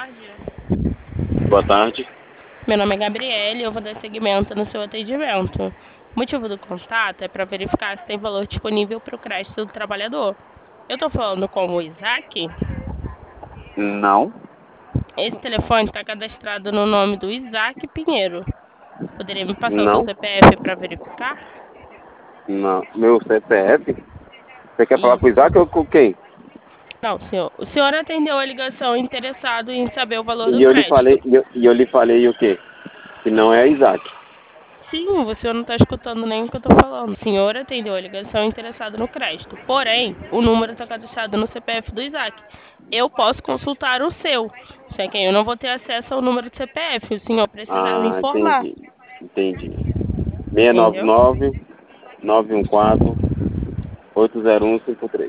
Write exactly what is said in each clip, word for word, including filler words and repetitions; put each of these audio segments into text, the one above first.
tarde. Boa tarde. Meu nome é Gabriele e eu vou dar seguimento no seu atendimento. O motivo do contato é para verificar se tem valor disponível para o crédito do trabalhador. Eu estou falando com o Isaac. Não, Esse telefone está cadastrado no nome do Isaac Pinheiro. Poderia me passar o seu não, C P F para verificar? não. Meu C P F? Você quer falar com o Isso. Isaac ou com quem? Não, senhor. O senhor atendeu a ligação interessado em saber o valor E do eu lhe falei, crédito. e eu, e eu lhe falei o quê? Que não é Isaac. Sim, o senhor não está escutando nem o que eu estou falando. O senhor atendeu a ligação interessado no crédito. Porém, o número está cadastrado no C P F do Isaac. Eu posso consultar o seu. Só que eu não vou ter acesso ao número do C P F. O senhor precisar me Ah, informar. entendi. Entendi. seis nove Entendeu? nove, nove um quatro, oito zero um cinco três.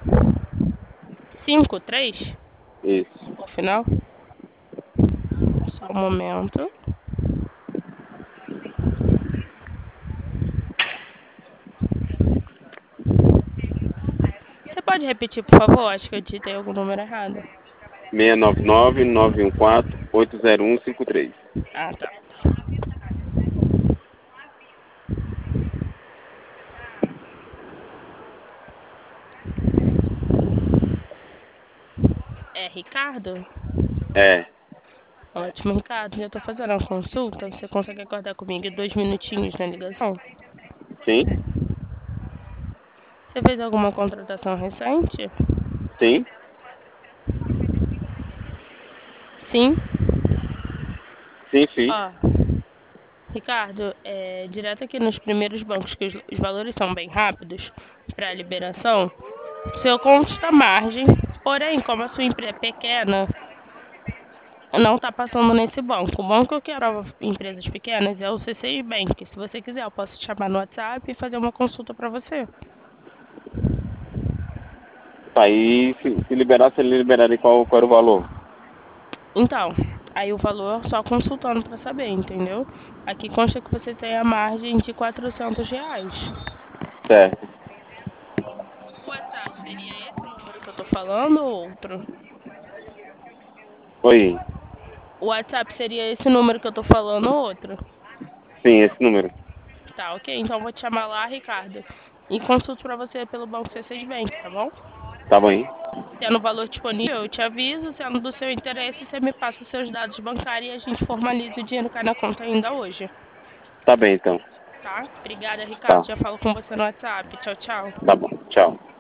Cinco três. Isso. No final. Só um momento. Você pode repetir, por favor? Acho que eu digitei algum número errado. seis nove nove, nove um quatro, oito zero um cinco três. Ah, tá. É Ricardo? É. Ótimo, Ricardo. Já estou fazendo uma consulta. Você consegue acordar comigo dois minutinhos na ligação? Sim? Você fez alguma contratação recente? Sim? Sim. Sim, fiz. Ó, Ricardo, é, direto aqui nos primeiros bancos, que os, os valores são bem rápidos para a liberação, seu consta margem, porém, como a sua empresa é pequena, não está passando nesse banco. O banco que aprova empresas pequenas é o C seis Bank. Se você quiser, eu posso te chamar no WhatsApp e fazer uma consulta para você. Aí, se, se liberar, se ele liberaria qual, qual era o valor? Então, aí o valor só consultando para saber, entendeu? Aqui consta que você tem a margem de quatrocentos reais. Certo. O WhatsApp seria esse número que eu tô falando ou outro? Oi. O WhatsApp seria esse número que eu tô falando ou outro? Sim, esse número. Tá, ok. Então eu vou te chamar lá, Ricardo. E consulto pra você pelo Banco C seis Bank, tá bom? Tá bom aí? Tendo valor disponível, eu te aviso. Sendo do seu interesse, você me passa os seus dados bancários e a gente formaliza o dinheiro cai na conta ainda hoje. Tá bem, então. Tá? Obrigada, Ricardo. Tá. Já falo com você no WhatsApp. Tchau, tchau. Tá bom. Tchau.